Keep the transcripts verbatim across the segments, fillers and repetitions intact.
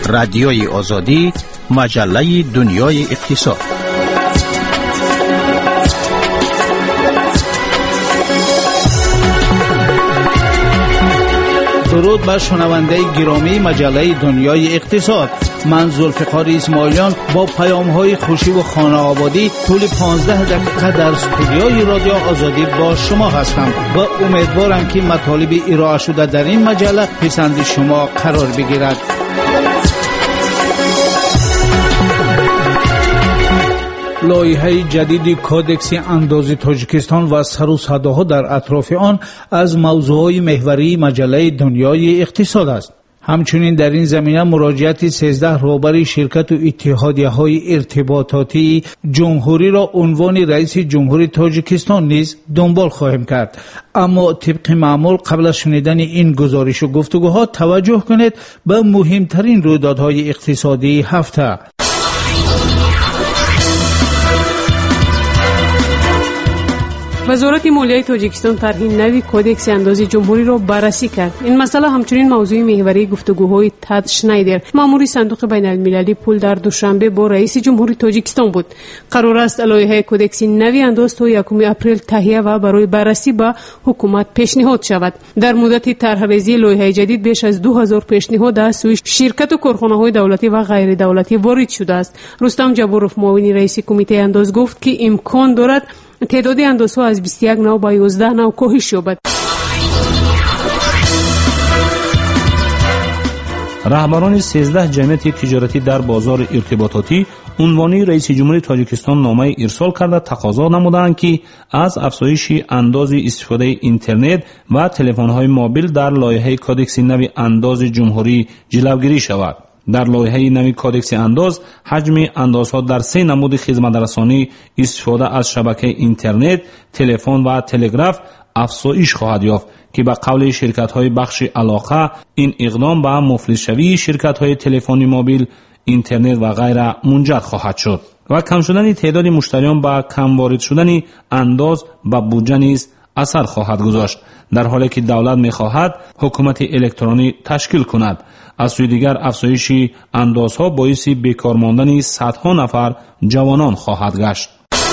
رادیوی آزادی، مجله دنیای اقتصاد. درود بر شنونده گرامی مجله دنیای اقتصاد. من ذوالفقار اسماعیلیان با پیام‌های خوشی و خانه آبادی طول پانزده دقیقه در استودیوی رادیو آزادی با شما هستم و امیدوارم که مطالب ارائه شده در این مجله پسند شما قرار بگیرد. لایحه جدید کودکس اندازی تاجیکستان و سر و صداها در اطراف آن از موضوعات محوری مجله دنیای اقتصاد است. همچنین در این زمینه مراجعت سیزده رهبر شرکت و اتحادیه‌های ارتباطاتی جمهوری را عنوان رئیس جمهور تاجیکستان نیز دنبال خواهیم کرد. اما طبق معمول قبل از شنیدن این گزارش و گفتگوها توجه کنید به مهمترین رویدادهای اقتصادی هفته. وزارت مالیه تاجیکستان طرح نوی کودکس اندازی جمهوری را بررسی کرد. این مسئله همچنین موضوع محوری گفتگوهای تد شنایدر، مأمور صندوق بین المللی پول در دوشنبه با رئیس جمهوری تاجیکستان بود. قرار است لایحه کودکس نوی انداز تا یکم اپریل تهیه و برای بررسی به حکومت پیشنهاد شود. در مدت طرح‌ریزی لایحه جدید بیش از دو هزار پیشنهاد از سوی شرکت و کارخانه‌های دولتی و غیر دولتی وارد شده است. رستم جباروف، معاون رئیس کمیته انداز، گفت که امکان دارد تعداد اندازها از بیست و یک نو به یازده نو کاهش یابد. رهبران سیزده جمعیت تجارتی در بازار ارتباطاتی عنوانی رئیس جمهور تاجیکستان نامه ارسال کرده تقاضا نمودند که از افزایش انداز استفاده اینترنت و تلفن‌های موبیل در لایحه کودکس نوی انداز جمهوری جلوگیری شود. در لایحه نوی کودکس انداز حجم اندازها در سه نمود خدمت‌رسانی استفاده از شبکه اینترنت، تلفن و تلگراف افزایش خواهد یافت که به قول شرکت‌های بخش علاقه این اقدام به مفلس شوی شرکت‌های تلفنی موبیل، اینترنت و غیره منجر خواهد شد و کم شدن تعداد مشتریان با کم وارد شدن انداز به بودجه نیز اثر خواهد گذاشت، در حالی که دولت می‌خواهد حکومت الکترونی تشکیل کند. از سوی دیگر افزایش اندازها باعث بیکار ماندن صدها نفر جوانان خواهد گشت.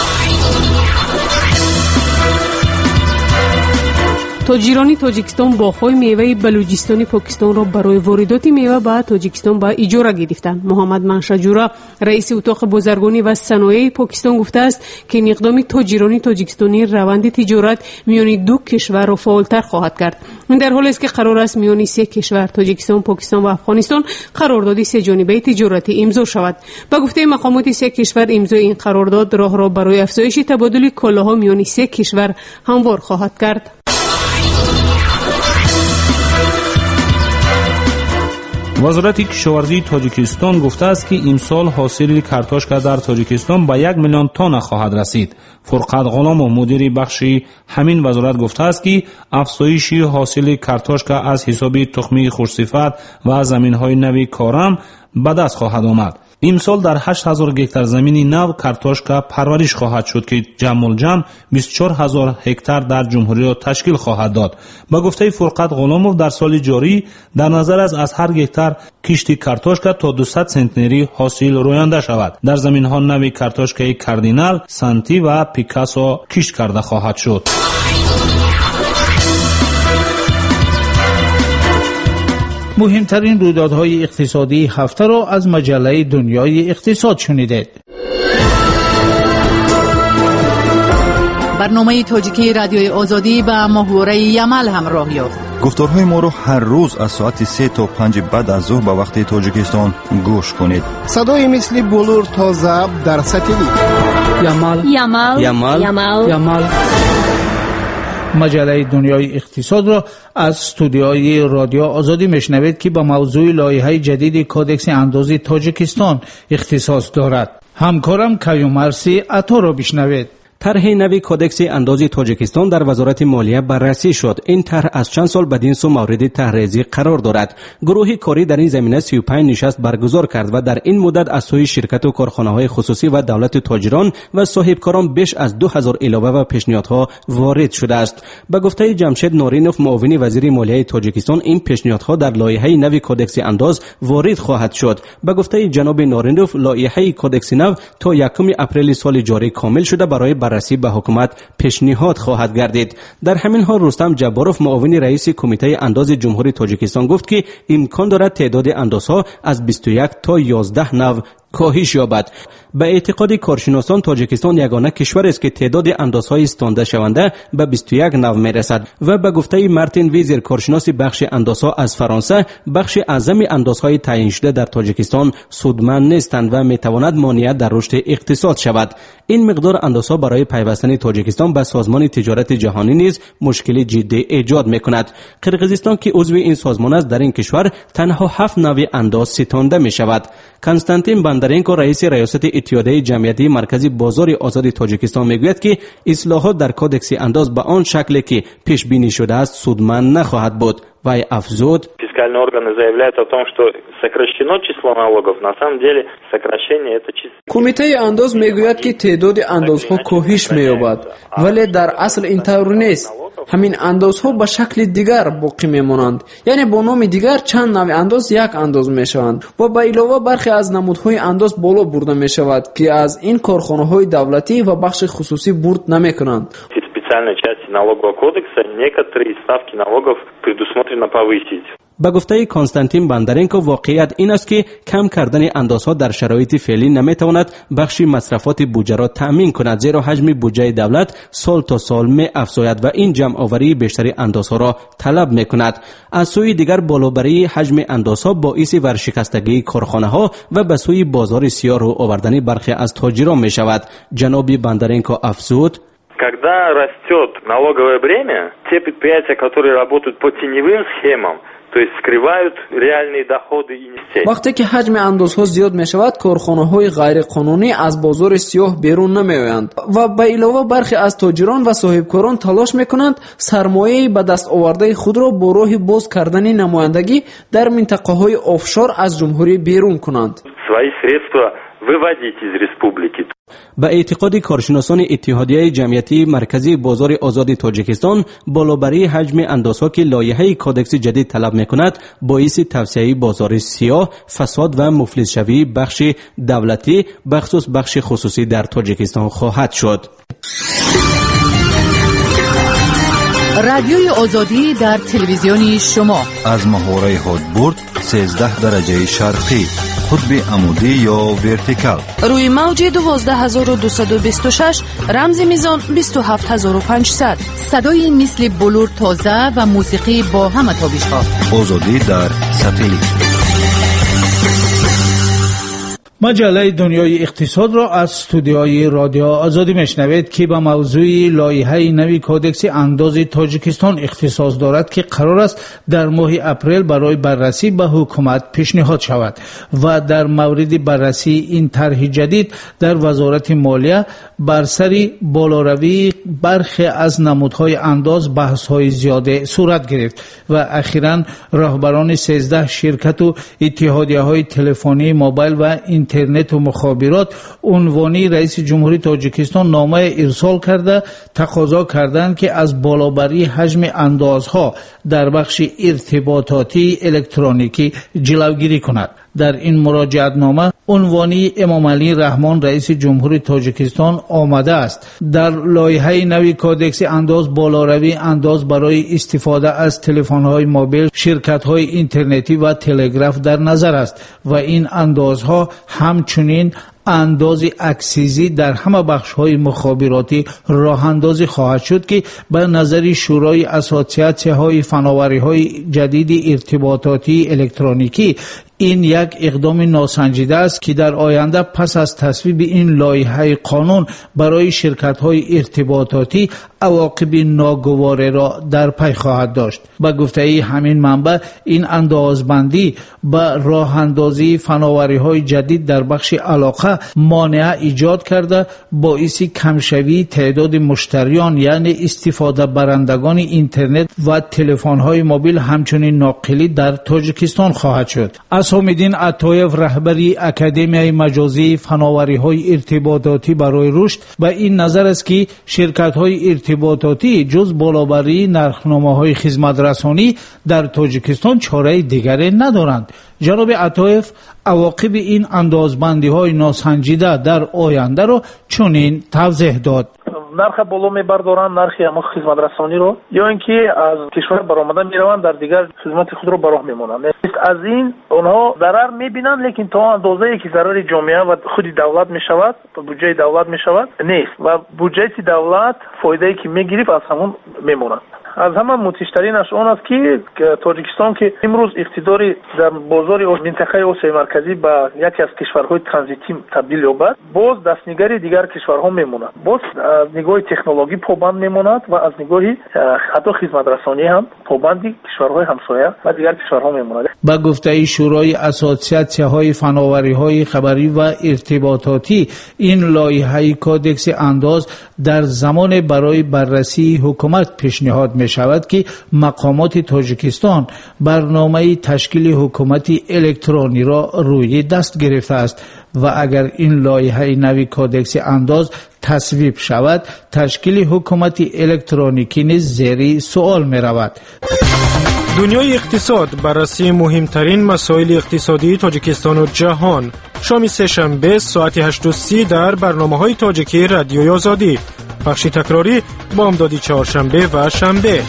تاجران تاجیکستان باغ‌های میوه بلوچستانی پاکستان را برای واردات میوه به تاجیکستان به اجاره گرفتند. محمد منشجورا، رئیس اتاق بازرگانی و صنایع پاکستان، گفته است که این اقدام تاجران تاجیکستانی روند تجارت میان دو کشور را فعالتر خواهد کرد. این در حالی است که قرار است میان سه کشور تاجیکستان، پاکستان و افغانستان قرارداد سه جانبه تجارتی امضا شود. به گفته مقامات سه کشور امضای این قرارداد راه را برای افزایش تبادل کالاها میان سه کشور هموار خواهد کرد. وزارت کشاورزی تاجیکستان گفته است که امسال حاصل کارتوشکا در تاجیکستان به یک میلیون تن خواهد رسید. فرقت غلامov، مدیر بخش همین وزارت، گفته است که افزایش حاصل کارتوشکا از حساب تخمی خوشصفت و زمین‌های نوی کارم به دست خواهد آمد. امسال در هشت هزار گکتار زمین نو کارتوشکا پرورش خواهد شد که جمع الجمع بیست و چهار هزار هکتار در جمهوری را تشکیل خواهد داد. با گفته فرقت غلامov در سال جاری در نظر است از هر گکتار کشت کارتوشکا تا دویست سنتنری حاصل رویانده شود. در زمین‌ها نوی کارتوشکای کاردینال، سانتی و پیکاسو کشت کرده خواهد شد. مهمترین رویدادهای اقتصادی هفته را از مجله دنیای اقتصاد شنیدید. برنامه تاجیکی رادیوی آزادی به محوره یمل همراه یافت. گفتارهای ما را هر روز از ساعت سه تا پنج بعد از ظهر به وقت تاجیکستان گوش کنید. صدای مثل بلور تا ضبط در ساتلیت. یمل یمل یمل یمل یمل. مجله دنیای اقتصاد را از استودیوی رادیو آزادی میشنوید که با موضوع لایحه جدید کودکس اندازی تاجیکستان اختصاص دارد. همکارم کیومرسی عطا را بشنوید. طرح نوی کدکس اندازی تاجیکستان در وزارت مالیه بررسی شد. این طرح از چند سال بدین سو مورد طرح‌ریزی قرار دارد. گروه کاری در این زمینه سی و پنج نشست برگزار کرد و در این مدت از سوی شرکت و کارخانه‌های خصوصی و دولت تاجران و صاحبکاران بیش از دو هزار علاوه و پیشنهادها وارد شده است. به گفته جمشید نورینوف معاون وزیر مالیه تاجیکستان، این پیشنهادها در لایحه نوی کدکس انداز وارد خواهد شد. به گفته جناب نورینوف، لایحه کدکس نو تا یکم اپریل سال جاری کامل شده برای بررسی به حکومت پیشنهاد خواهد گردید. در همین حال رستم جباروف معاون رئیس کمیته انداز جمهوری تاجیکستان گفت که امکان دارد تعداد اندازها از بیست و یک تا یازده نو کاهش یابد. به اعتقاد کارشناسان تاجیکستان یگانه کشور است که تعداد اندازهای استانده شونده به بیست و یک نو میرسد و به گفته مارتین ویزر، کارشناس بخش اندازها از فرانسه، بخش اعظم اندازهای تعیین شده در تاجیکستان سودمند نیستند و میتواند مانع در رشد اقتصاد شود. این مقدار اندازها برای پیوستن تاجیکستان به سازمان تجارت جهانی نیز مشکل جدی ایجاد میکند. قرقیزستان که عضو این سازمان است، در این کشور تنها هفت نوع انداز ستانده می شود. کنستانتین بندرینکو، رئیس ریاست اتحادیه جمعیتی مرکزی بازار آزاد تاجیکستان میگوید که اصلاحات در کدکس انداز به آن شکلی که پیش بینی شده است سودمند نخواهد بود. و افزود: фискальные органы заявляют о том, что сокращено число налогов. На самом деле сокращение это чисто. کمیته انداز میگوید که تعداد اندازها کاهش می‌یابد، ولی در اصل اینطور نیست. همین اندازها به شکل دیگر باقی میمانند، یعنی با نام دیگر چند نوع انداز یک انداز میشوند و به علاوه برخی از نمودهای انداز بالا برده میشود که از این کارخانه‌های دولتی و بخش خصوصی برد نمیکنند. Специальной части налогового кодекса некоторые ставки налогов предусмотрено повысить. به گفته کنستانتین بندرینکو، واقعیت این است که کم کردن اندازها در شرایط فعلی نمیتواند بخش مصرفات بودجه را تأمین کند، زیرا حجم بودجه دولت سال تا سال می افزاید و این جمع آوری بیشتری اندازها را طلب میکند. از سوی دیگر بالابری حجم اندازها باعث ورشکستگی کارخانه ها و به سوی базар سیاه رو آوردن برخی از تاجران می شود. جناب بندرینکو افزود: Когда растет налоговое бремя, те предприятия, которые работают по теневым схемам, то есть скрывают реальные доходы и нестей. وقتی که حجم اندازها زیاد می شود، کارخانه‌های غیر قانونی از بازار سیاه بیرون نمی آیند و به علاوه برخی از تاجران و صاحبکاران تلاش می کنند سرمایه به دست آورده خود را با راه باز کردن نمایندگی در منطقه‌های آفشور از جمهوری بیرون کنند. Свои средства выводить из республики. به اعتقاد کارشناسان اتحادیه جمعیتی مرکزی بازار آزاد تاجیکستان، بالابری حجم اندازها که لایحه کدکس جدید طلب میکند باعث توسعه بازار سیاه، فساد و مفلس شوی بخش دولتی بخصوص بخش خصوصی در تاجیکستان خواهد شد. رادیوی آزادی در تلویزیونی شما از محوره هادبورد سیزده درجه شرقی، قطب عمودی یا ورتیکال، روی موج دوازده هزار و دویست و بیست و شش، رمز میزان بیست و هفت هزار و پانصد. صدای مثل بلور تازه و موسیقی با همه تابش‌ها. آزادی در ساتلیت. مجله دنیای اقتصاد را از استودیوی رادیو آزادی میشنوید که به موضوع لایحه نوی کدکس انداز تاجیکستان اختصاص دارد که قرار است در ماه اپریل برای بررسی به حکومت پیشنهاد شود و در مورد بررسی این طرح جدید در وزارت مالیه بر سر بالاروی برخی از نمودهای انداز بحث‌های زیاده صورت گرفت و اخیراً رهبران سیزده شرکت و اتحادیه‌های تلفنی، موبایل و اینترنت و مخابرات عنوانی رئیس جمهوری تاجیکستان نامه ارسال کرده تقاضا کردند که از بالابری حجم اندازها در بخش ارتباطاتی الکترونیکی جلوگیری کند. در این مراجعت نامه عنوانی امام علی رحمان رئیس جمهوری تاجیکستان آمده است: در لایحه نوی کدکس انداز بالاروی انداز برای استفاده از تلفن‌های موبایل، شرکت‌های اینترنتی و تلگراف در نظر است و این اندازها همچنین انداز اکسیزی در همه بخش‌های مخابراتی راه اندازی خواهد شد که به نظر شورای اساسیات‌های فناوری‌های جدید ارتباطاتی الکترونیکی این یک اقدام ناسنجیده است که در آینده پس از تصویب این لایحه قانون برای شرکت‌های ارتباطاتی عواقب ناگوار را در پی خواهد داشت. با گفته همین منبع، این اندازبندی با راه اندازی فناوری‌های جدید در بخش علاقه مانع ایجاد کرده، باعث کمشوی تعداد مشتریان یعنی استفاده برندگان اینترنت و تلفن‌های موبیل همچنین ناقلی در تاجیکستان خواهد شد. اسام‌الدین عطایف، رهبری اکادمیای مجازی فناوری‌های ارتباطاتی برای رشد، با این نظر است که شرکت‌های ارتباطاتی جز بالابری نرخنامه‌های خدمت رسانی در تاجیکستان چاره دیگری ندارند. جناب عطایف عواقب این اندازبندی‌های ناسنجیده در آینده را چنین توضیح داد: نرخ بالا میبردارند نرخی اما خدمت رسانی رو، یا اینکه از کشور برآمده میروند در دیگر خدمت خود رو براه میمونند. از این اونها ضرر میبینند، لیکن تا اندازه‌ای که ضرر جامعه و خود دولت میشود، بودجه دولت میشود نیست و بودجه دولت فایده‌ای که میگیرید از همون میمونند. از همه متشترینش اون است که تاجیکستان که امروز اقتداری در بازار منطقه آسیای مرکزی به یکی از کشورهای ترانزیتی تبدیل یابد، باز دستنگری دیگر کشورها میموند، باز از نگاه تکنولوژی پابند میموند و از نگاه حتی خدمت رسانی هم پابندی کشورهای همسایه و دیگر کشورها میموند. با گفته شورای اساسیاسی‌های فناوری‌های خبری و ارتباطاتی، این لایحه کودکس انداز در زمان برای بررسی حکومت پیشنهاد می شود که مقامات تاجیکستان برنامه تشکیل حکومتی الکترونی را روی دست گرفته است و اگر این لایحه نوی کودکس انداز تصویب شود، تشکیل حکومتی الکترونیکی نیز زیر سوال می رود. دنیای اقتصاد، بررسی مهمترین مسائل اقتصادی تاجیکستان و جهان. شام سه‌شنبه ساعت هشت و سی در برنامه‌های تاجیکی رادیوی آزادی. بخش تکراری بامدادی چهارشنبه و شنبه.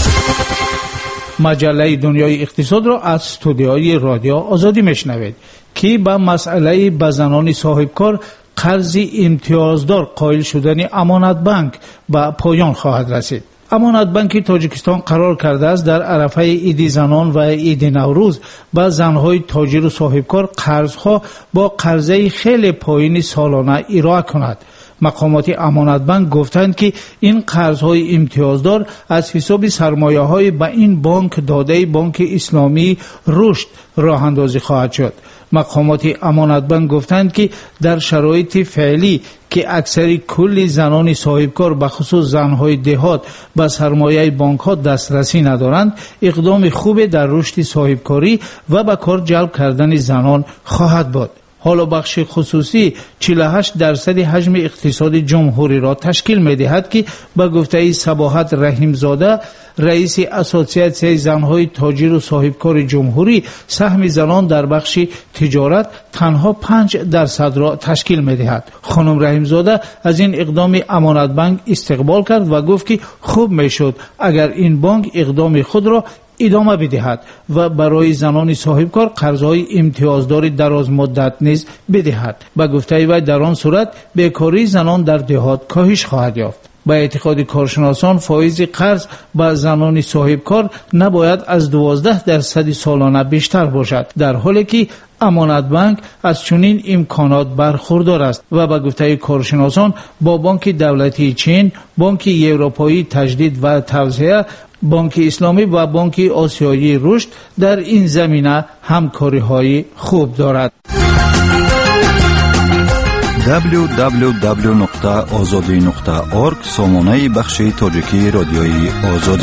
مجله دنیای اقتصاد را از استودیوی رادیو آزادی میشنوید که با مسئله به زنان صاحبکار قرض امتیازدار قائل شدن امانت بانک به پایان خواهد رسید. امانت بانک تاجیکستان قرار کرده است در عرفه عید زنان و عید نوروز به زنهای تاجر و صاحبکار قرضها با قرضه خیلی پایین سالانه ارائه کند. مقامات امانت بانک گفتند که این قرض‌های امتیازدار از حساب سرمایه‌های به این بانک داده بانک اسلامی رشد راه اندازی خواهد شد. مقامات امانت بانک گفتند که در شرایط فعلی که اکثر کل زنان صاحبکار به خصوص زنهای دهات به سرمایه بانک ها دسترسی ندارند، اقدام خوب در رشد صاحبکاری و به کار جلب کردن زنان خواهد بود. حالا بخش خصوصی چهل و هشت درصد حجم اقتصاد جمهوری را تشکیل می‌دهد که با گفته صباحت رحیمزاده، رئیس اساسیاسیون زنهای تاجر و صاحبکار جمهوری، سهم زنان در بخش تجارت تنها پنج درصد را تشکیل می‌دهد. خانم رحیمزاده از این اقدام امانت بانک استقبال کرد و گفت که خوب میشد اگر این بانک اقدام خود را ادامه بدهد و برای زنان صاحبکار قرضهای امتیازدار دراز مدت نیز بدهد. با گفته وی در آن صورت بیکاری زنان در دهات کاهش خواهد یافت. با اعتقاد کارشناسان فایز قرض با زنان صاحبکار نباید از دوازده درصد سالانه بیشتر باشد، در حالی که امانت بانک از چنین امکانات برخوردار است و با گفته کارشناسان با بانک دولتی چین، بانک اروپایی تجدید و توسعه، بانک اسلامی و بانک آسیایی رشد در این زمینه همکاری‌های خوب دارد. دبلیو دبلیو دبلیو نقطه آزادی نقطه اورگ سامانه بخش تاجیکی رادیوی آزادی.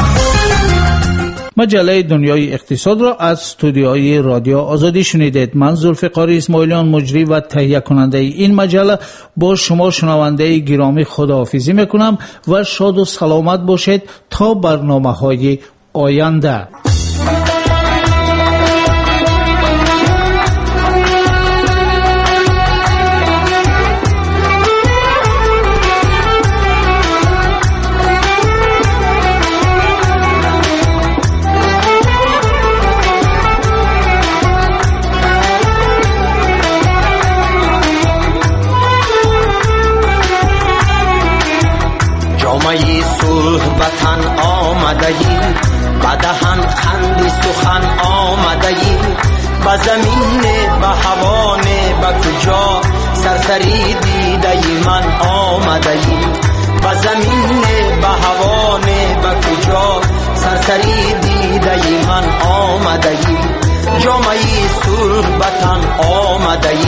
مجله دنیای اقتصاد را از استودیوی رادیو آزادی شنیدید. من ذوالفقار اسماعیلیان مجری و تهیه کننده این مجله با شما شنونده گرامی خداحافظی میکنم و شاد و سلامت باشید تا برنامه‌های آینده. صلح وطن آمده ای بدهن زمین به هوان به کجا سرسری دیده من آمده ای به زمین به هوان به کجا سرسری دیده من آمده ای جامعه سرخ بطن آمده ای